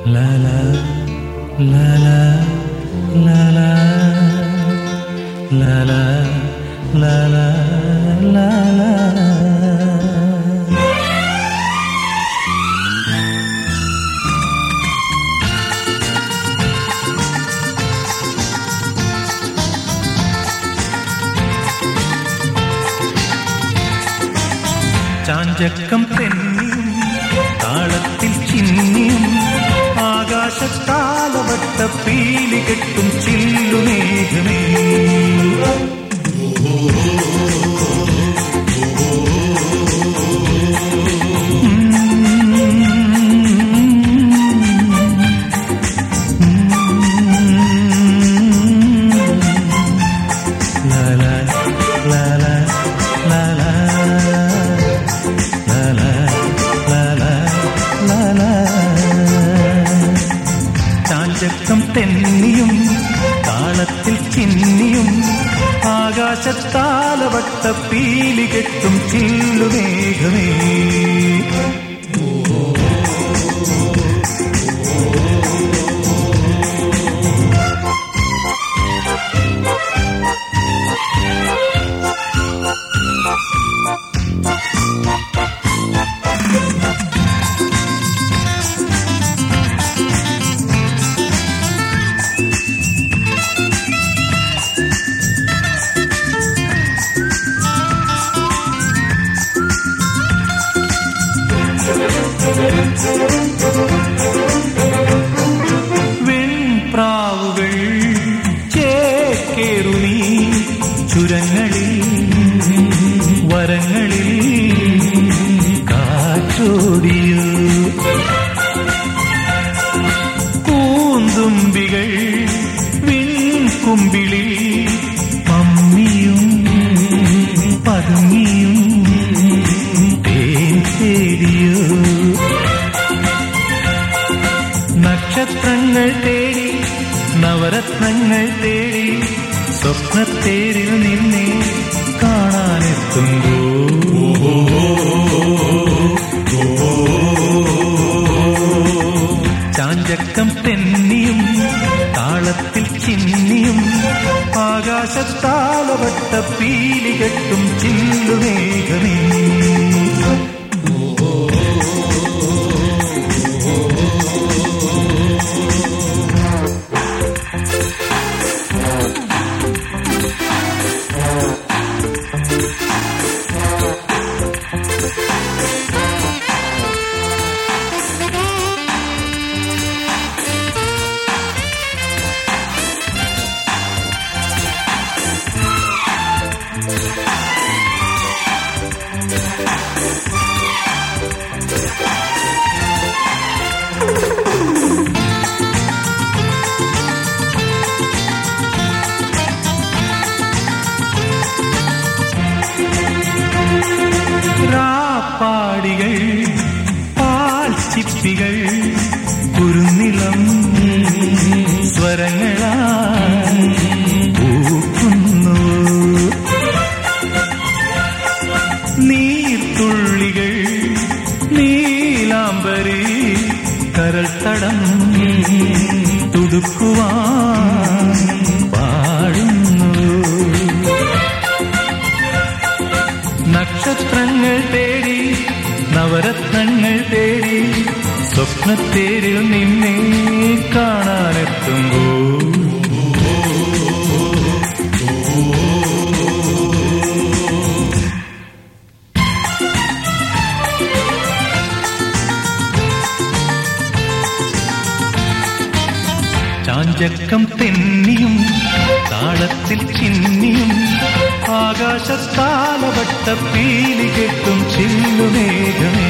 La la la la la la la la la la la la. ചാഞ്ചക്കം തെന്നിയും താളത്തിൽ ചിന്നിയും ആകാശത്താലവട്ട പീലി കെട്ടും ചില്ലുമേഘമേ. ചാഞ്ചക്കം തെന്നിയും താളത്തിൽ ചിന്നിയും ആകാശത്താലവട്ട പീലി കെട്ടും ചില്ലുമേഘമേ. വെൺപ്രാവുകൾ ചേക്കേറുമീ ചുരങ്ങളിൽ വരങ്ങളിൽ കാറ്റോടിയോ. പൂന്തുമ്പികൾ വിൺകുമ്പിളിൽ പമ്മിയും പതുങ്ങിയും തേൻ തേടിയോ. നക്ഷത്രങ്ങൾ തേടി നവരത്നങ്ങൾ തേടി സ്വപ്നത്തേരിൽ നിന്നെ കാണാനെത്തുമ്പോ ചാഞ്ചക്കം തെന്നിയും താളത്തിൽ ചിന്നിയും ആകാശത്താലവട്ട പീലി കെട്ടും ചില്ലുമേഘമേ. പാടികൾ പാൽച്ചിപ്പികൾ കുറുനിളം സ്വരങ്ങളായി പൂക്കുന്നു. നീർത്തുള്ളികൾ നീലാംബരി കരൾത്തടം തുടുക്കുവാൻ പാടുന്നു. നക്ഷത്രങ്ങൾ തേടി നവരത്നങ്ങൾ തേടി സ്വപ്നത്തേരിൽ നിന്നെ കാണാനെത്തുമ്പോ ചാഞ്ചക്കം തെന്നിയും താളത്തിൽ ചിന്നിയും ആകാശത്താലവട്ട പീലി കെട്ടും ചില്ലുമേഘമേ.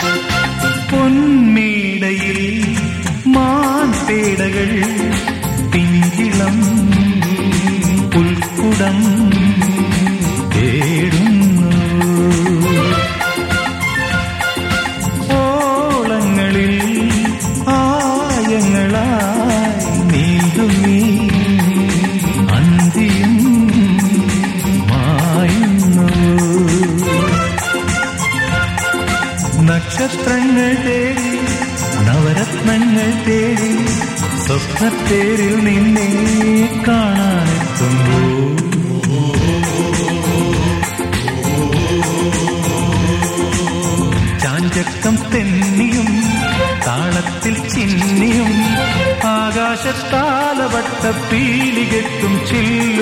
പൊന്മേടയിൽ മാൻപേടകൾ മാനത്തേരിൽ നിന്നെ കാണാനെത്തുന്നു. ചാഞ്ചക്കം തെന്നിയും താളത്തിൽ ചിന്നിയും ആകാശത്താലവട്ട പീലികെട്ടും ചില്ല